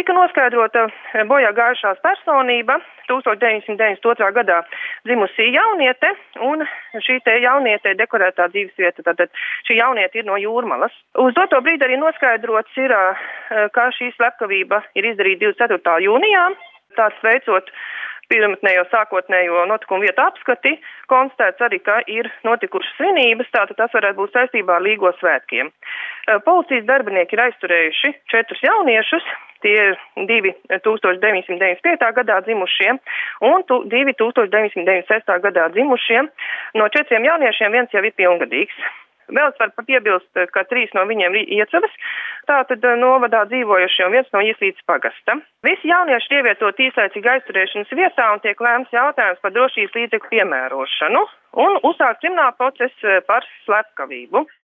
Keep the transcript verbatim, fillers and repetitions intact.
tika noskaidrota bojā gājušās personība, tūkstoš deviņsimt deviņdesmit otrā gadā dzimusī jauniete, un šī te jauniete deklarētā dzīvesvieta, tātad šī jauniete ir no Jūrmalas. Uz doto brīdi arī noskaidrots ir, ka šī slepkavība ir izdarīta divdesmit ceturtā jūnijā, tāds veicot pirmotnējo sākotnējo notikumu vietu apskati, konstatēts arī, ka ir notikušas svinības, tātad tas varētu būt saistībā ar Līgo svētkiem. Policijas darbinieki ir aizturējuši četrus jauniešus, tie ir divi tūkstoš deviņsimt deviņdesmit piektajā gadā dzimušie un tu, divi tūkstoš deviņsimt deviņdesmit sestajā gadā dzimušie. No četriem jauniešiem viens jau ir pilngadīgs. Vēl es varu piebilst, ka trīs no viņiem ir iecavas, tātad novadā dzīvojušie un viens no Ieslīdes pagasta. Visi jaunieši ir ievietot īslaicīgi aizturēšanas vietā un tiek lēmts jautājums par drošības līdzekļu piemērošanu un uzsākt kriminālu procesu par slepkavību.